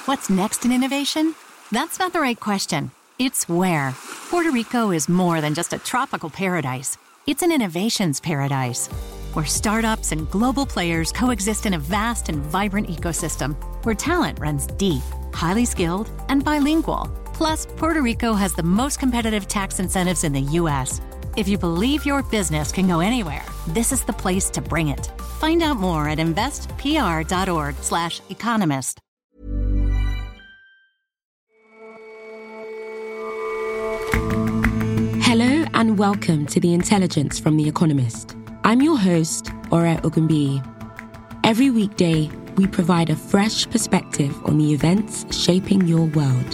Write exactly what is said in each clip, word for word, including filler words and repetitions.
What's next in innovation? That's not the right question. It's where. Puerto Rico is more than just a tropical paradise. It's an innovations paradise, where startups and global players coexist in a vast and vibrant ecosystem, where talent runs deep, highly skilled, and bilingual. Plus, Puerto Rico has the most competitive tax incentives in the U S. If you believe your business can go anywhere, this is the place to bring it. Find out more at investpr.org slash economist. Hello and welcome to The Intelligence from The Economist. I'm your host, Ore Ogunbiyi. Every weekday, we provide a fresh perspective on the events shaping your world.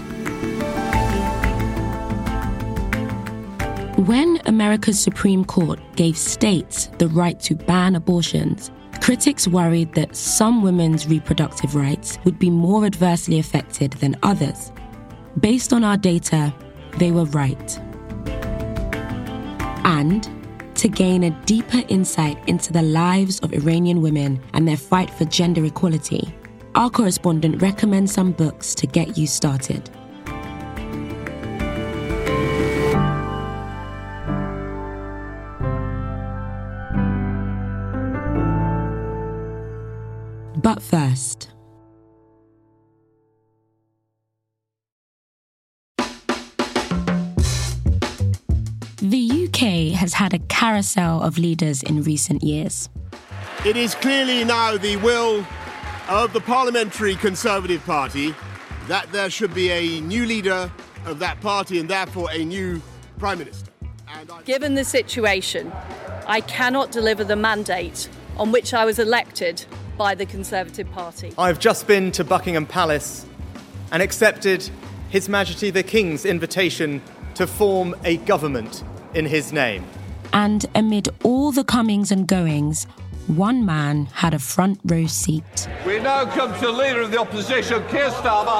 When America's Supreme Court gave states the right to ban abortions, critics worried that some women's reproductive rights would be more adversely affected than others. Based on our data, they were right. And to gain a deeper insight into the lives of Iranian women and their fight for gender equality, our correspondent recommends some books to get you started. But first, the U K has had a carousel of leaders in recent years. It is clearly now the will of the Parliamentary Conservative Party that there should be a new leader of that party and therefore a new Prime Minister. And I... Given the situation, I cannot deliver the mandate on which I was elected by the Conservative Party. I've just been to Buckingham Palace and accepted His Majesty the King's invitation to form a government in his name. And amid all the comings and goings, one man had a front row seat. We now come to the Leader of the Opposition, Keir Starmer.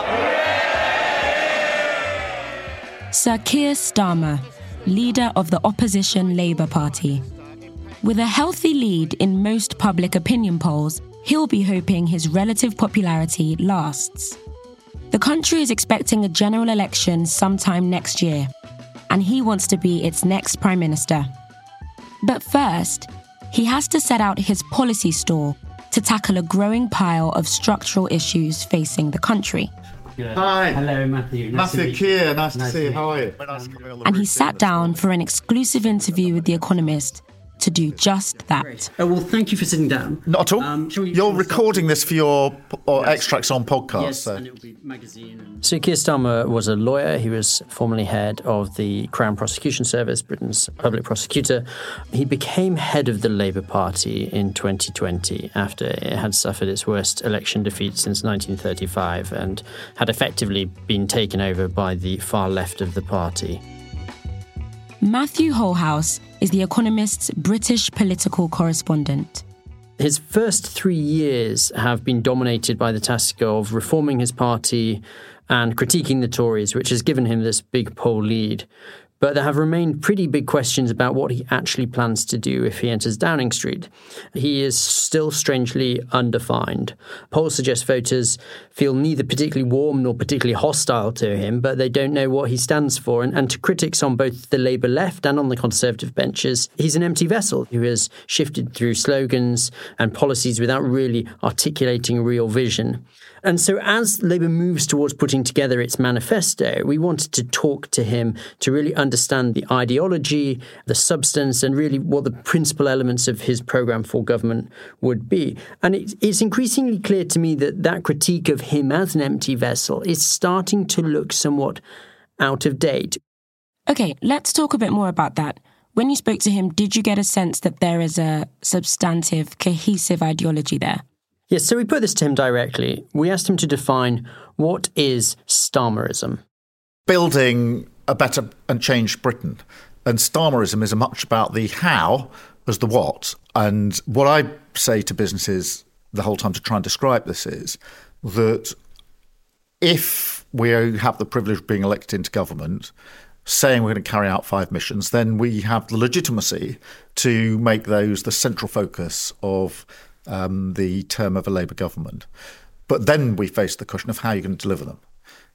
Sir Keir Starmer, leader of the opposition Labour Party. With a healthy lead in most public opinion polls, he'll be hoping his relative popularity lasts. The country is expecting a general election sometime next year, and he wants to be its next Prime Minister. But first, he has to set out his policy stall to tackle a growing pile of structural issues facing the country. Hi. Hello, Matthew. Nice Matthew Keir, nice, nice to see you. How are you? And he sat down for an exclusive interview with The Economist to do just that. Oh, well, thank you for sitting down. Not at all. Um, we, You're recording start? this for your or yes. extracts on podcasts. Yes, so. and it will be magazine. And... So Keir Starmer was a lawyer. He was formerly head of the Crown Prosecution Service, Britain's public prosecutor. He became head of the Labour Party in twenty twenty after it had suffered its worst election defeat since nineteen thirty-five and had effectively been taken over by the far left of the party. Matthew Holhouse is The Economist's British political correspondent. His first three years have been dominated by the task of reforming his party and critiquing the Tories, which has given him this big poll lead. But there have remained pretty big questions about what he actually plans to do if he enters Downing Street. He is still strangely undefined. Polls suggest voters feel neither particularly warm nor particularly hostile to him, but they don't know what he stands for. And, and to critics on both the Labour left and on the Conservative benches, he's an empty vessel who has shifted through slogans and policies without really articulating real vision. And so as Labour moves towards putting together its manifesto, we wanted to talk to him to really understand the ideology, the substance, and really what the principal elements of his programme for government would be. And it, it's increasingly clear to me that that critique of him as an empty vessel is starting to look somewhat out of date. OK, let's talk a bit more about that. When you spoke to him, did you get a sense that there is a substantive, cohesive ideology there? Yes, so we put this to him directly. We asked him to define what is Starmerism. Building a better and changed Britain. And Starmerism is as much about the how as the what. And what I say to businesses the whole time to try and describe this is that if we have the privilege of being elected into government, saying we're going to carry out five missions, then we have the legitimacy to make those the central focus of Um, the term of a Labour government. But then we face the question of how you're going to deliver them.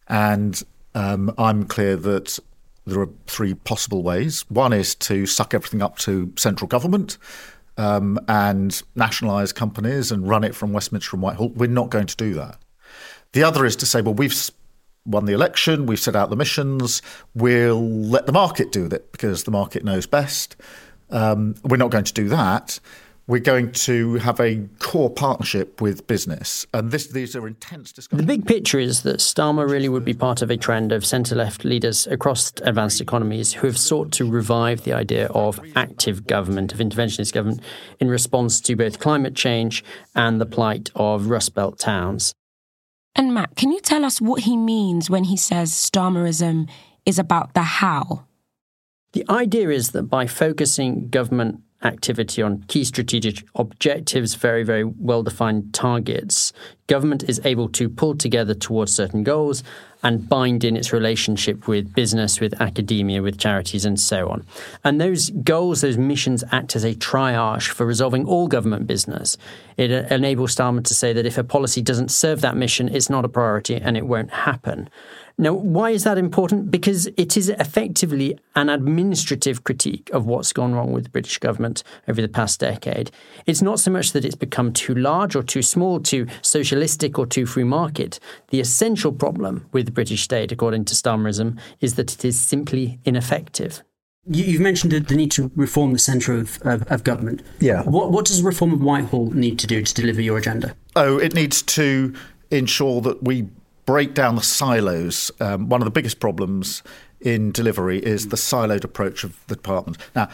And um, I'm clear that there are three possible ways. One is to suck everything up to central government um, and nationalise companies and run it from Westminster and Whitehall. We're not going to do that. The other is to say, well, we've won the election, we've set out the missions, we'll let the market do it because the market knows best. Um, we're not going to do that. We're going to have a core partnership with business. And this, these are intense discussions. The big picture is that Starmer really would be part of a trend of centre-left leaders across advanced economies who have sought to revive the idea of active government, of interventionist government, in response to both climate change and the plight of Rust Belt towns. And Matt, can you tell us what he means when he says Starmerism is about the how? The idea is that by focusing government activity on key strategic objectives, very, very well-defined targets, government is able to pull together towards certain goals and bind in its relationship with business, with academia, with charities, and so on. And those goals, those missions act as a triage for resolving all government business. It enables Starmer to say that if a policy doesn't serve that mission, it's not a priority and it won't happen. Now, why is that important? Because it is effectively an administrative critique of what's gone wrong with the British government over the past decade. It's not so much that it's become too large or too small, too socialistic or too free market. The essential problem with the British state, according to Starmerism, is that it is simply ineffective. You've mentioned the need to reform the centre of, of, of government. Yeah. What, what does reform of Whitehall need to do to deliver your agenda? Oh, it needs to ensure that we break down the silos. Um, one of the biggest problems in delivery is the siloed approach of the department. Now,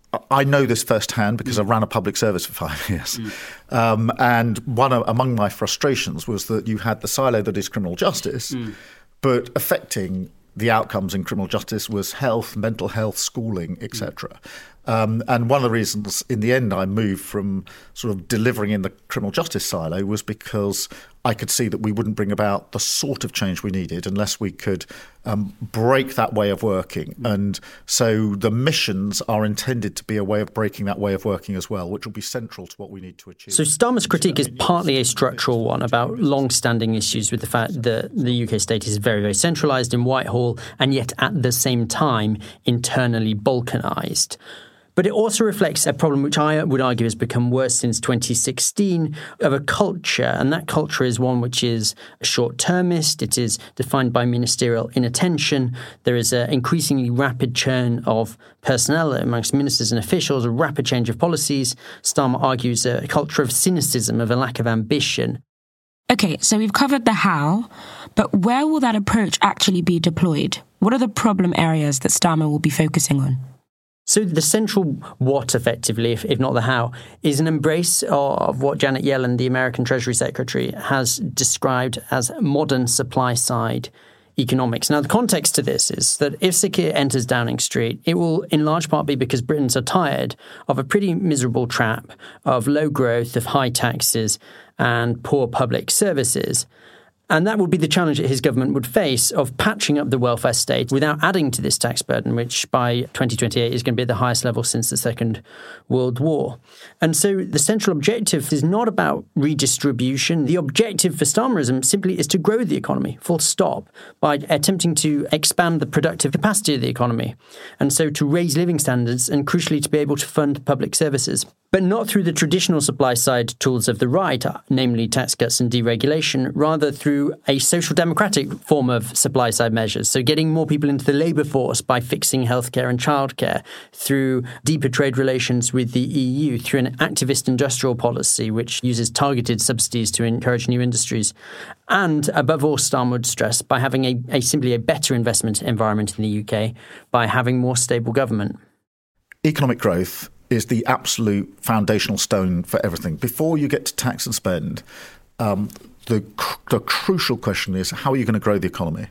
I know this firsthand because I ran a public service for five years. Mm. Um, and one of, among my frustrations was that you had the silo that is criminal justice, mm. but affecting the outcomes in criminal justice was health, mental health, schooling, et cetera. Mm. Um, and one of the reasons in the end I moved from sort of delivering in the criminal justice silo was because I could see that we wouldn't bring about the sort of change we needed unless we could um, break that way of working. And so the missions are intended to be a way of breaking that way of working as well, which will be central to what we need to achieve. So Starmer's critique is partly a structural one about long-standing issues with the fact that the U K state is very, very centralised in Whitehall and yet at the same time internally balkanised. But it also reflects a problem which I would argue has become worse since twenty sixteen of a culture. And that culture is one which is short-termist. It is defined by ministerial inattention. There is an increasingly rapid churn of personnel amongst ministers and officials, a rapid change of policies. Starmer argues a culture of cynicism, of a lack of ambition. Okay, so we've covered the how, but where will that approach actually be deployed? What are the problem areas that Starmer will be focusing on? So the central what, effectively, if, if not the how, is an embrace of what Janet Yellen, the American Treasury Secretary, has described as modern supply-side economics. Now, the context to this is that if Sir Keir enters Downing Street, it will in large part be because Britons are tired of a pretty miserable trap of low growth, of high taxes and poor public services. And that would be the challenge that his government would face of patching up the welfare state without adding to this tax burden, which by twenty twenty-eight is going to be at the highest level since the Second World War. And so the central objective is not about redistribution. The objective for Starmerism simply is to grow the economy, full stop, by attempting to expand the productive capacity of the economy. And so to raise living standards and, crucially, to be able to fund public services. But not through the traditional supply-side tools of the right, namely tax cuts and deregulation, rather through a social democratic form of supply-side measures. So getting more people into the labour force by fixing healthcare and childcare, through deeper trade relations with the E U, through an activist industrial policy which uses targeted subsidies to encourage new industries. And above all, Starmer would stress, by having a, a simply a better investment environment in the U K, by having more stable government. Economic growth is the absolute foundational stone for everything. Before you get to tax and spend, um, the, cr- the crucial question is, how are you going to grow the economy?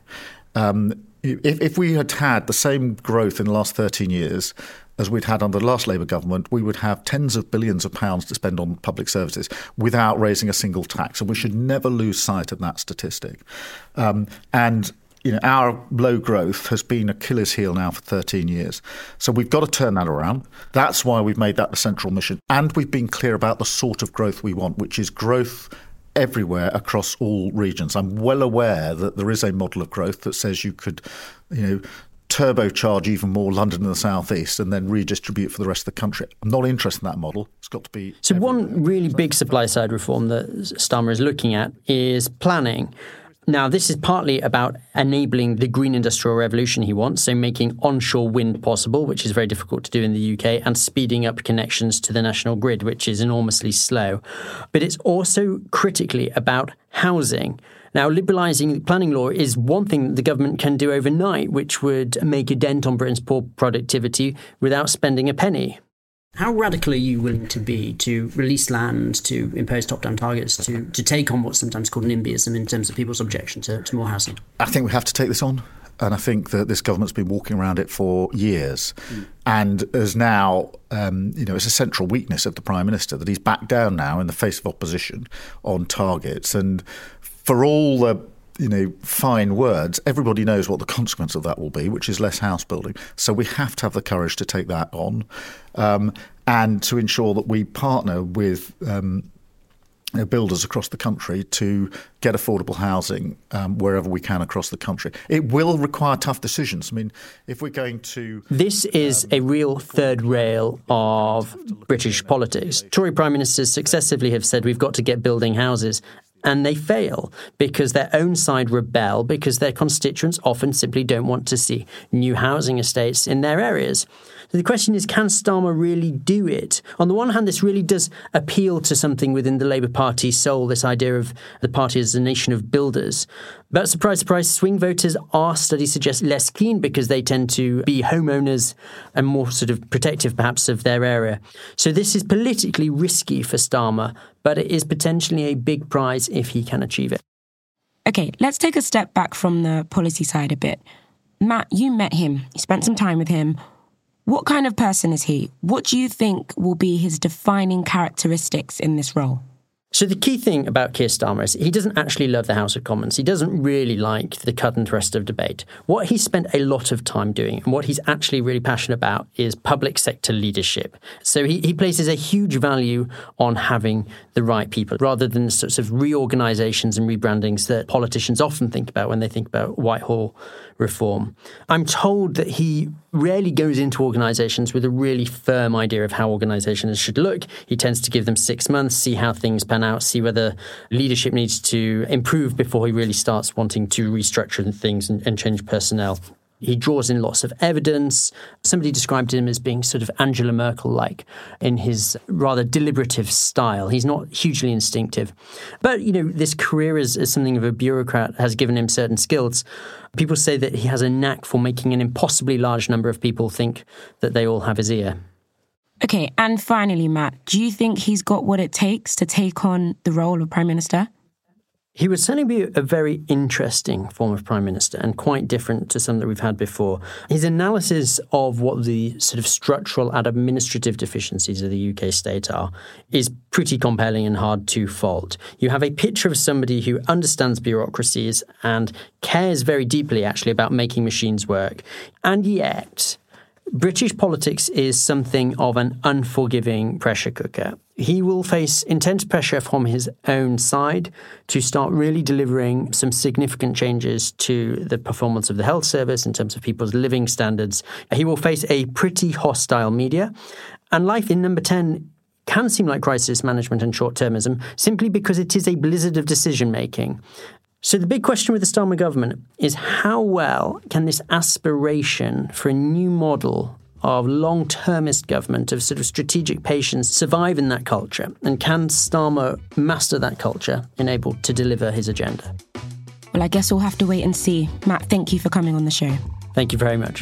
Um, if, if we had had the same growth in the last thirteen years as we'd had under the last Labour government, we would have tens of billions of pounds to spend on public services without raising a single tax. And we should never lose sight of that statistic. Um, and You know, our low growth has been Achilles' heel now for thirteen years. So we've got to turn that around. That's why we've made that the central mission. And we've been clear about the sort of growth we want, which is growth everywhere across all regions. I'm well aware that there is a model of growth that says you could, you know, turbocharge even more London and the South East and then redistribute for the rest of the country. I'm not interested in that model. It's got to be... So everywhere. One really big supply-side reform that Starmer is looking at is planning. Now, this is partly about enabling the green industrial revolution he wants, so making onshore wind possible, which is very difficult to do in the U K, and speeding up connections to the national grid, which is enormously slow. But it's also critically about housing. Now, liberalising planning law is one thing that the government can do overnight, which would make a dent on Britain's poor productivity without spending a penny. How radical are you willing to be to release land, to impose top-down targets, to, to take on what's sometimes called NIMBYism in terms of people's objection to, to more housing? I think we have to take this on. And I think that this government's been walking around it for years mm. and is now, um, you know, it's a central weakness of the Prime Minister that he's backed down now in the face of opposition on targets. And for all the, you know, fine words, everybody knows what the consequence of that will be, which is less house building. So we have to have the courage to take that on um, and to ensure that we partner with um, you know, builders across the country to get affordable housing um, wherever we can across the country. It will require tough decisions. I mean, if we're going to... This is um, a real third rail of British politics. Tory Prime Ministers successively have said we've got to get building houses. And they fail because their own side rebel, because their constituents often simply don't want to see new housing estates in their areas. So the question is, can Starmer really do it? On the one hand, this really does appeal to something within the Labour Party's soul, this idea of the party as a nation of builders. But surprise, surprise, swing voters are, studies suggest, less keen because they tend to be homeowners and more sort of protective, perhaps, of their area. So this is politically risky for Starmer, but it is potentially a big prize if he can achieve it. OK, let's take a step back from the policy side a bit. Matt, you met him. You spent some time with him. What kind of person is he? What do you think will be his defining characteristics in this role? So the key thing about Keir Starmer is he doesn't actually love the House of Commons. He doesn't really like the cut and thrust of debate. What he spent a lot of time doing and what he's actually really passionate about is public sector leadership. So he, he places a huge value on having the right people rather than the sorts of reorganisations and rebrandings that politicians often think about when they think about Whitehall reform. I'm told that he rarely goes into organisations with a really firm idea of how organisations should look. He tends to give them six months, see how things pan out, see whether leadership needs to improve before he really starts wanting to restructure things and, and change personnel. He draws in lots of evidence. Somebody described him as being sort of Angela Merkel-like in his rather deliberative style. He's not hugely instinctive. But, you know, this career as, as something of a bureaucrat has given him certain skills. People say that he has a knack for making an impossibly large number of people think that they all have his ear. OK, and finally, Matt, do you think he's got what it takes to take on the role of Prime Minister? He would certainly be a very interesting form of Prime Minister and quite different to some that we've had before. His analysis of what the sort of structural and administrative deficiencies of the U K state are is pretty compelling and hard to fault. You have a picture of somebody who understands bureaucracies and cares very deeply, actually, about making machines work. And yet, British politics is something of an unforgiving pressure cooker. He will face intense pressure from his own side to start really delivering some significant changes to the performance of the health service in terms of people's living standards. He will face a pretty hostile media. And life in number ten can seem like crisis management and short-termism simply because it is a blizzard of decision-making. So the big question with the Starmer government is how well can this aspiration for a new model of long-termist government, of sort of strategic patience, survive in that culture? And can Starmer master that culture and able to deliver his agenda? Well, I guess we'll have to wait and see. Matt, thank you for coming on the show. Thank you very much.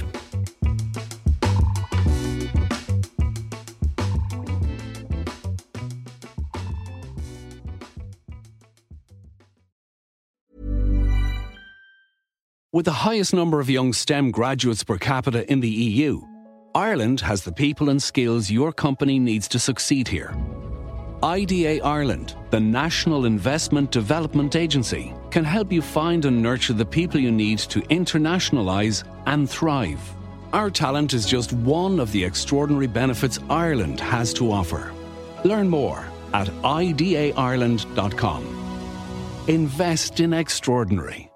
With the highest number of young STEM graduates per capita in the E U, Ireland has the people and skills your company needs to succeed here. I D A Ireland, the National Investment Development Agency, can help you find and nurture the people you need to internationalise and thrive. Our talent is just one of the extraordinary benefits Ireland has to offer. Learn more at I D A Ireland dot com. Invest in extraordinary.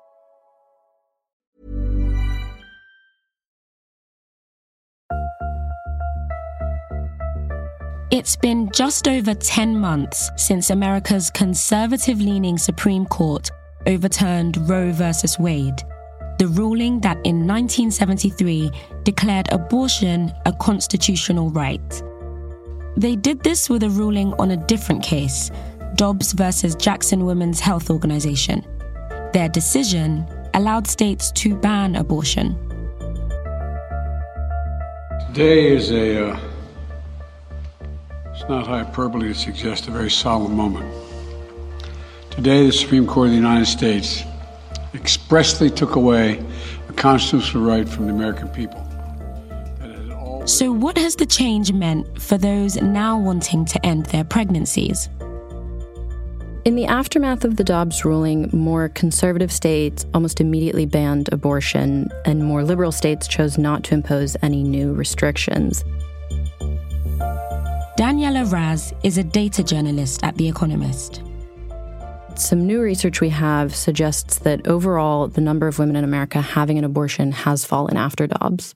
It's been just over ten months since America's conservative-leaning Supreme Court overturned Roe versus Wade, the ruling that in nineteen seventy-three declared abortion a constitutional right. They did this with a ruling on a different case, Dobbs versus Jackson Women's Health Organization. Their decision allowed states to ban abortion. Today is a, uh, it's not hyperbole to suggest a very solemn moment. Today, the Supreme Court of the United States expressly took away a constitutional right from the American people. So what has the change meant for those now wanting to end their pregnancies? In the aftermath of the Dobbs ruling, more conservative states almost immediately banned abortion, and more liberal states chose not to impose any new restrictions. Daniela Raz is a data journalist at The Economist. Some new research we have suggests that overall, the number of women in America having an abortion has fallen after Dobbs.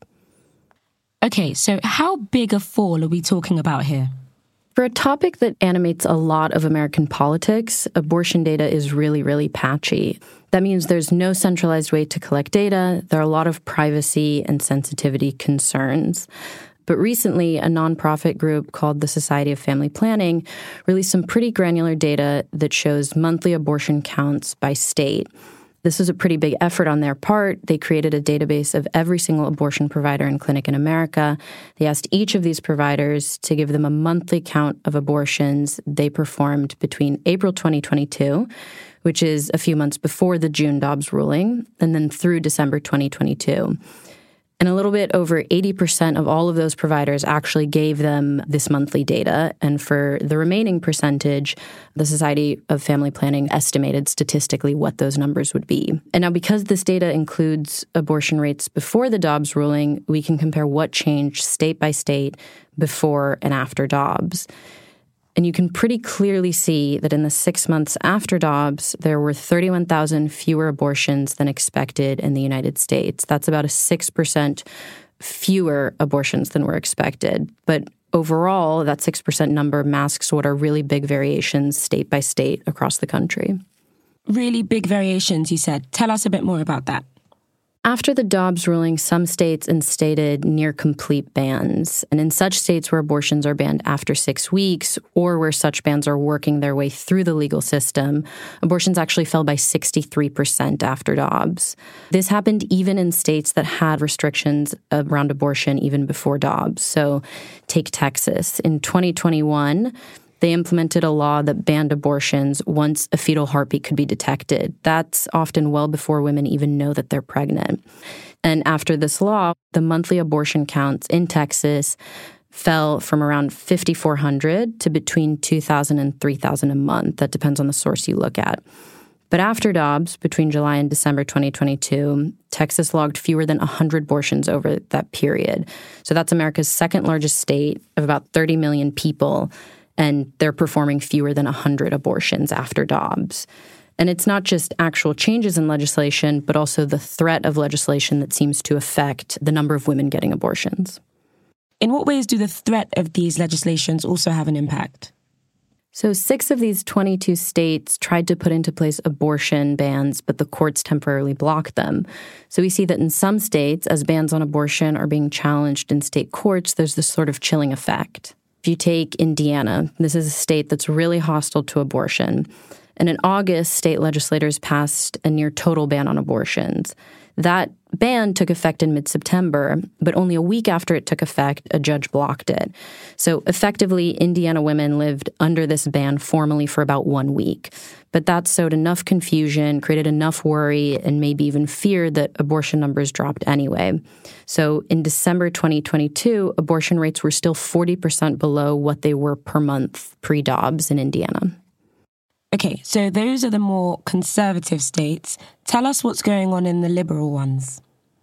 Okay, so how big a fall are we talking about here? For a topic that animates a lot of American politics, abortion data is really, really patchy. That means there's no centralized way to collect data. There are a lot of privacy and sensitivity concerns. But recently, a nonprofit group called the Society of Family Planning released some pretty granular data that shows monthly abortion counts by state. This was a pretty big effort on their part. They created a database of every single abortion provider and clinic in America. They asked each of these providers to give them a monthly count of abortions they performed between April twenty twenty-two, which is a few months before the June Dobbs ruling, and then through December twenty twenty-two. And a little bit over eighty percent of all of those providers actually gave them this monthly data. And for the remaining percentage, the Society of Family Planning estimated statistically what those numbers would be. And now because this data includes abortion rates before the Dobbs ruling, we can compare what changed state by state before and after Dobbs. And you can pretty clearly see that in the six months after Dobbs, there were thirty-one thousand fewer abortions than expected in the United States. That's about a six percent fewer abortions than were expected. But overall, that six percent number masks what are really big variations state by state across the country. Really big variations, you said. Tell us a bit more about that. After the Dobbs ruling, some states instated near-complete bans. And in such states where abortions are banned after six weeks or where such bans are working their way through the legal system, abortions actually fell by sixty-three percent after Dobbs. This happened even in states that had restrictions around abortion even before Dobbs. So take Texas. In twenty twenty-one, they implemented a law that banned abortions once a fetal heartbeat could be detected. That's often well before women even know that they're pregnant. And after this law, the monthly abortion counts in Texas fell from around fifty-four hundred to between two thousand and three thousand a month. That depends on the source you look at. But after Dobbs, between July and December twenty twenty-two, Texas logged fewer than one hundred abortions over that period. So that's America's second largest state of about thirty million people, and they're performing fewer than one hundred abortions after Dobbs. And it's not just actual changes in legislation, but also the threat of legislation that seems to affect the number of women getting abortions. In what ways do the threat of these legislations also have an impact? So six of these twenty-two states tried to put into place abortion bans, but the courts temporarily blocked them. So we see that in some states, as bans on abortion are being challenged in state courts, there's this sort of chilling effect. If you take Indiana, this is a state that's really hostile to abortion. And in August, state legislators passed a near total ban on abortions. That ban took effect in mid-September, but only a week after it took effect, a judge blocked it. So effectively, Indiana women lived under this ban formally for about one week. But that sowed enough confusion, created enough worry, and maybe even fear that abortion numbers dropped anyway. So in December twenty twenty-two, abortion rates were still forty percent below what they were per month pre-Dobbs in Indiana. Okay, so those are the more conservative states. Tell us what's going on in the liberal ones.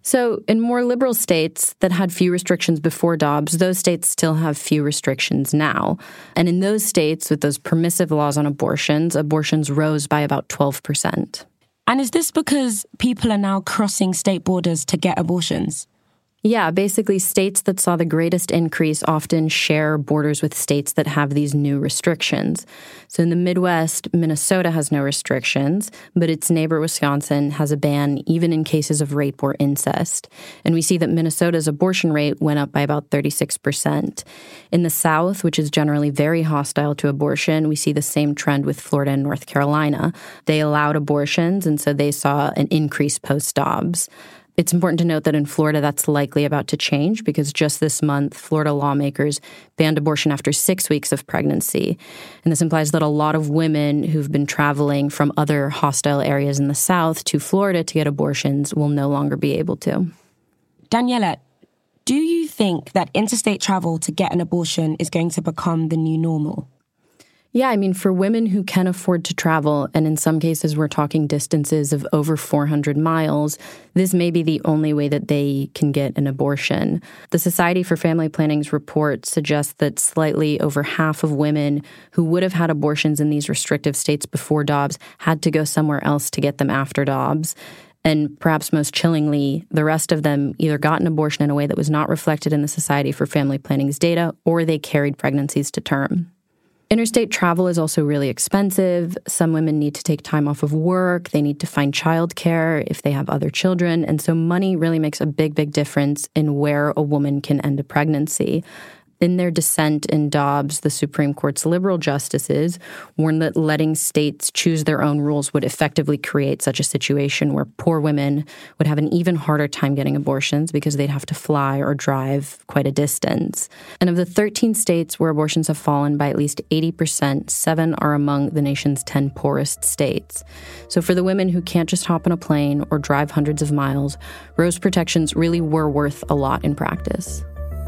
So in more liberal states that had few restrictions before Dobbs, those states still have few restrictions now. And in those states with those permissive laws on abortions, abortions rose by about twelve percent. And is this because people are now crossing state borders to get abortions? Yeah, basically states that saw the greatest increase often share borders with states that have these new restrictions. So in the Midwest, Minnesota has no restrictions, but its neighbor Wisconsin has a ban even in cases of rape or incest. And we see that Minnesota's abortion rate went up by about thirty-six percent. In the South, which is generally very hostile to abortion, we see the same trend with Florida and North Carolina. They allowed abortions, and so they saw an increase post-Dobbs. It's important to note that in Florida, that's likely about to change because just this month, Florida lawmakers banned abortion after six weeks of pregnancy. And this implies that a lot of women who've been traveling from other hostile areas in the South to Florida to get abortions will no longer be able to. Daniela, do you think that interstate travel to get an abortion is going to become the new normal? Yeah, I mean, for women who can afford to travel, and in some cases we're talking distances of over four hundred miles, this may be the only way that they can get an abortion. The Society for Family Planning's report suggests that slightly over half of women who would have had abortions in these restrictive states before Dobbs had to go somewhere else to get them after Dobbs. And perhaps most chillingly, the rest of them either got an abortion in a way that was not reflected in the Society for Family Planning's data, or they carried pregnancies to term. Interstate travel is also really expensive. Some women need to take time off of work. They need to find childcare if they have other children. And so money really makes a big, big difference in where a woman can end a pregnancy. In their dissent in Dobbs, the Supreme Court's liberal justices warned that letting states choose their own rules would effectively create such a situation where poor women would have an even harder time getting abortions because they'd have to fly or drive quite a distance. And of the thirteen states where abortions have fallen by at least eighty percent, seven are among the nation's ten poorest states. So for the women who can't just hop on a plane or drive hundreds of miles, Roe's protections really were worth a lot in practice.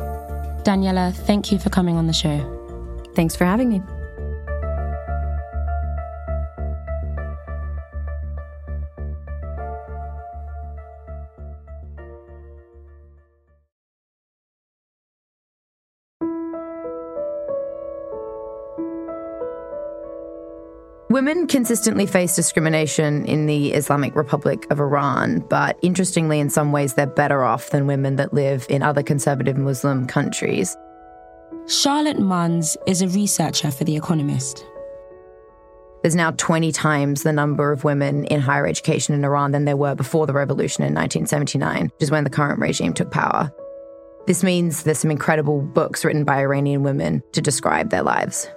Daniela, thank you for coming on the show. Thanks for having me. Women consistently face discrimination in the Islamic Republic of Iran, but interestingly, in some ways, they're better off than women that live in other conservative Muslim countries. Charlotte Munns is a researcher for The Economist. There's now twenty times the number of women in higher education in Iran than there were before the revolution in nineteen seventy-nine, which is when the current regime took power. This means there's some incredible books written by Iranian women to describe their lives.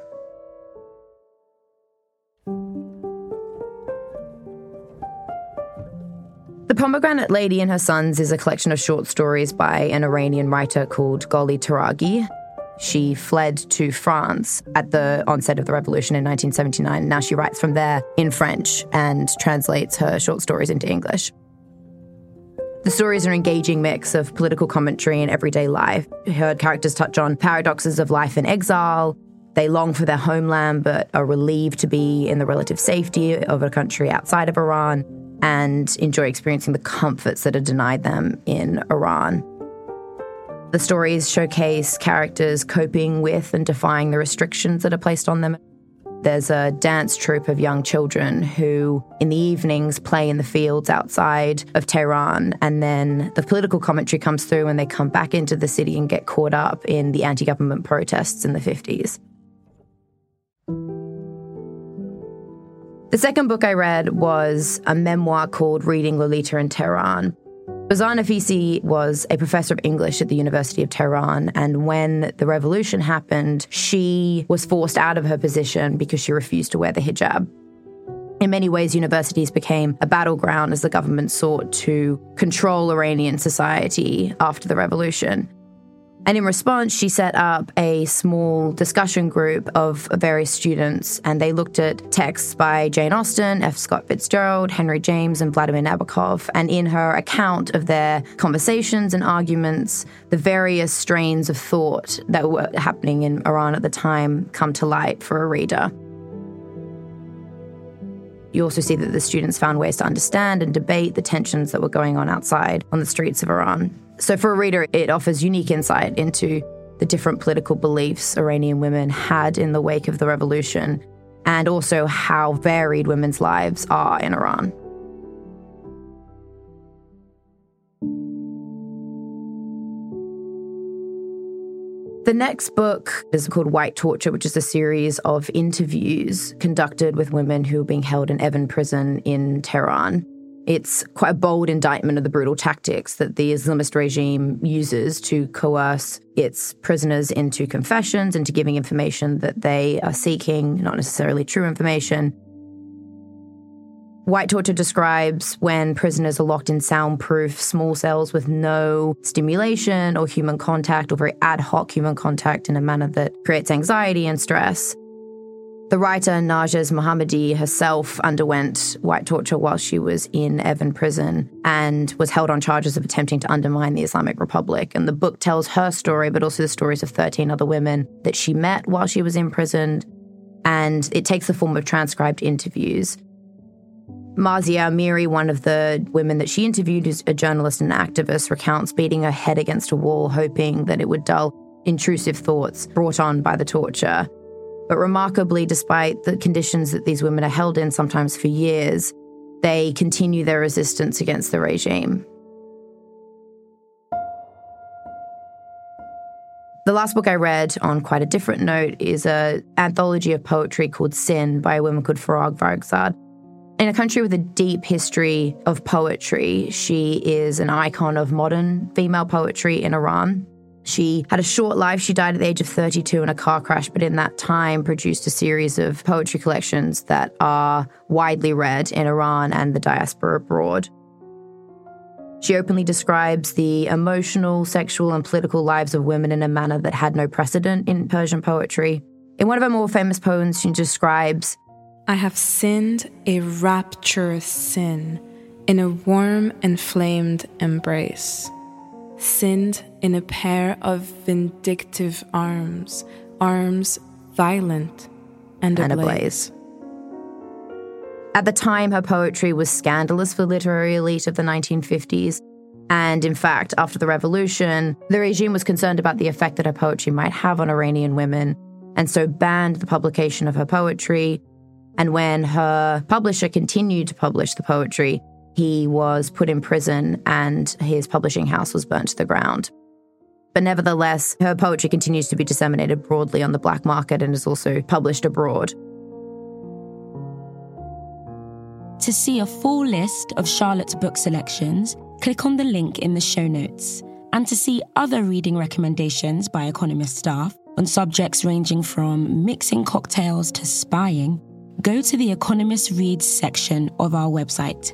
The Pomegranate Lady and Her Sons is a collection of short stories by an Iranian writer called Goli Taraghi. She fled to France at the onset of the revolution in nineteen seventy-nine. Now she writes from there in French and translates her short stories into English. The stories are an engaging mix of political commentary and everyday life. Her characters touch on paradoxes of life in exile. They long for their homeland but are relieved to be in the relative safety of a country outside of Iran, and enjoy experiencing the comforts that are denied them in Iran. The stories showcase characters coping with and defying the restrictions that are placed on them. There's a dance troupe of young children who, in the evenings, play in the fields outside of Tehran, and then the political commentary comes through and they come back into the city and get caught up in the anti-government protests in the fifties. The second book I read was a memoir called Reading Lolita in Tehran. Bazar Nafisi was a professor of English at the University of Tehran, and when the revolution happened, she was forced out of her position because she refused to wear the hijab. In many ways, universities became a battleground as the government sought to control Iranian society after the revolution. And in response, she set up a small discussion group of various students, and they looked at texts by Jane Austen, F. Scott Fitzgerald, Henry James, and Vladimir Nabokov. And in her account of their conversations and arguments, the various strains of thought that were happening in Iran at the time come to light for a reader. You also see that the students found ways to understand and debate the tensions that were going on outside on the streets of Iran. So for a reader, it offers unique insight into the different political beliefs Iranian women had in the wake of the revolution, and also how varied women's lives are in Iran. The next book is called White Torture, which is a series of interviews conducted with women who are being held in Evin prison in Tehran. It's quite a bold indictment of the brutal tactics that the Islamist regime uses to coerce its prisoners into confessions, into giving information that they are seeking, not necessarily true information. White Torture describes when prisoners are locked in soundproof small cells with no stimulation or human contact, or very ad hoc human contact, in a manner that creates anxiety and stress. The writer Najez Mohammadi herself underwent white torture while she was in Evin prison and was held on charges of attempting to undermine the Islamic Republic. And the book tells her story, but also the stories of thirteen other women that she met while she was imprisoned. And it takes the form of transcribed interviews. Marzia Amiri, one of the women that she interviewed, who's a journalist and activist, recounts beating her head against a wall, hoping that it would dull intrusive thoughts brought on by the torture. But remarkably, despite the conditions that these women are held in, sometimes for years, they continue their resistance against the regime. The last book I read, on quite a different note, is an anthology of poetry called Sin by a woman called Farag Varghzad. In a country with a deep history of poetry, she is an icon of modern female poetry in Iran. She had a short life. She died at the age of thirty-two in a car crash, but in that time produced a series of poetry collections that are widely read in Iran and the diaspora abroad. She openly describes the emotional, sexual, and political lives of women in a manner that had no precedent in Persian poetry. In one of her more famous poems, she describes, I have sinned a rapturous sin in a warm, inflamed embrace. Sinned in a pair of vindictive arms, arms violent and ablaze. And ablaze. At the time, her poetry was scandalous for the literary elite of the nineteen fifties. And in fact, after the revolution, the regime was concerned about the effect that her poetry might have on Iranian women, and so banned the publication of her poetry. And when her publisher continued to publish the poetry, he was put in prison and his publishing house was burnt to the ground. But nevertheless, her poetry continues to be disseminated broadly on the black market and is also published abroad. To see a full list of Charlotte's book selections, click on the link in the show notes. And to see other reading recommendations by Economist staff on subjects ranging from mixing cocktails to spying, go to the Economist Reads section of our website.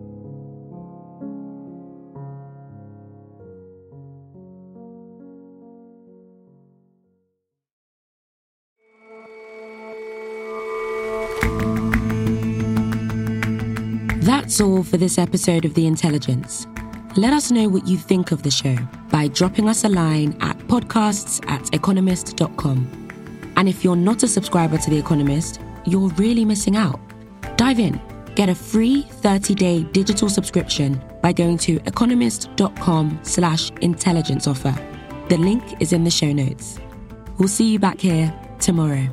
That's all for this episode of The Intelligence. Let us know what you think of the show by dropping us a line at podcasts at economist dot com. And if you're not a subscriber to The Economist, you're really missing out. Dive in. Get a free thirty-day digital subscription by going to economist.com slash intelligence offer. The link is in the show notes. We'll see you back here tomorrow.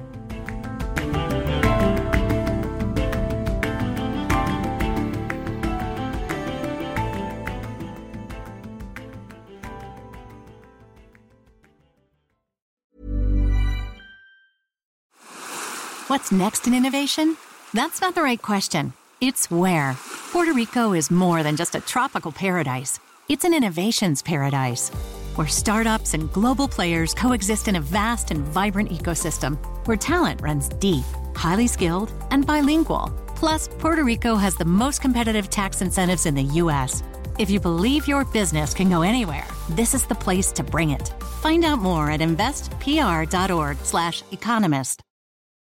What's next in innovation? That's not the right question. It's where. Puerto Rico is more than just a tropical paradise. It's an innovations paradise, where startups and global players coexist in a vast and vibrant ecosystem, where talent runs deep, highly skilled, and bilingual. Plus, Puerto Rico has the most competitive tax incentives in the U S. If you believe your business can go anywhere, this is the place to bring it. Find out more at investpr.org slash economist.